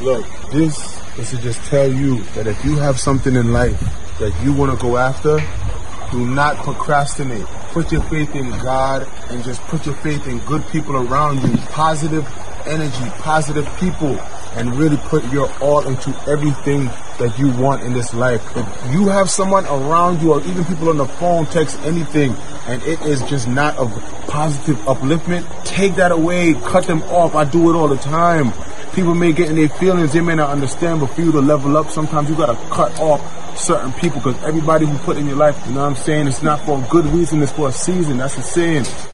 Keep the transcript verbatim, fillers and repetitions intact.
Look, this is to just tell you that if you have something in life that you want to go after, do not procrastinate. Put your faith in God and just put your faith in good people around you. Positive energy, positive people, and really put your all into everything that you want in this life. If you have someone around you or even people on the phone, text anything, and it is just not of positive upliftment, take that away, cut them off. I do it all the time. People may get in their feelings, they may not understand, but for you to level up, sometimes you gotta cut off certain people, because everybody who put in your life, you know what I'm saying, it's not for a good reason, it's for a season. That's a saying.